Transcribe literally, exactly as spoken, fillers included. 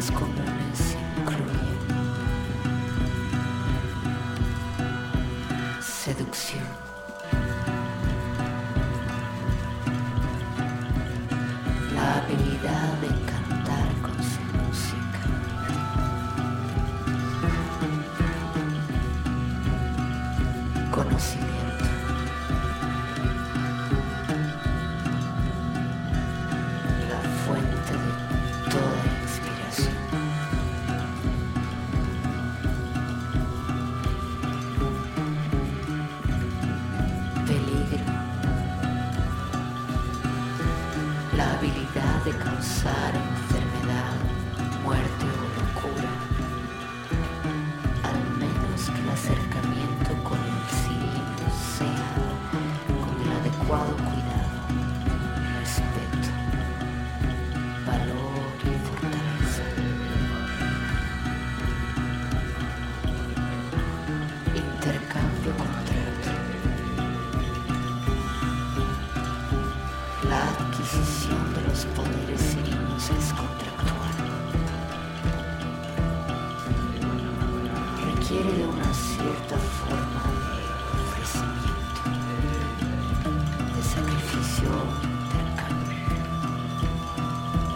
más comunes incluyen seducción, la habilidad de cantar con su música, conocimiento, la fuente de toda inspiración, peligro, la habilidad de causar enfermedad, muerte o locura, al menos que el acercamiento con el cirio sea con el adecuado cuidado, respeto, valor y fortaleza. Intercambio contrato. La adquisición de los poderes cirinos es contractual. Requiere de una